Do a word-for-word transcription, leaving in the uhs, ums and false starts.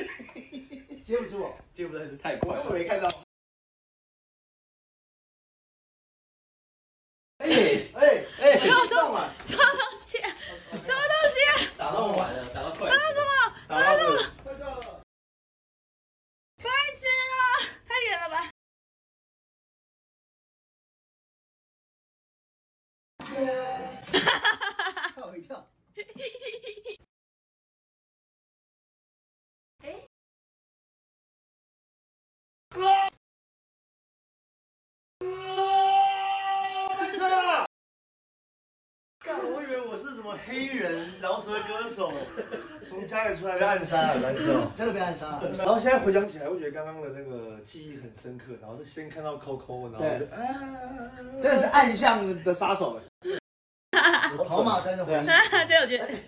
接不住哦， 接不住， 太快了， 我没看到。 哎哎哎， 什么动啊？ 什么东西啊？什么东西啊？ 打到完了，打到快。 打到什么？ 打到这了，快到了。 白痴啊！太远了吧？ 吓我一跳。 哎， 干，我以为我是什么黑人饶舌歌手，从家里出来被暗杀了，白痴哦！ 真的被暗杀了。 然后现在回想起来，我觉得刚刚的那个记忆很深刻。然后是先看到 Coco， 然后就啊， 真的是暗巷的杀手。跑马灯的回忆。 对，我觉得。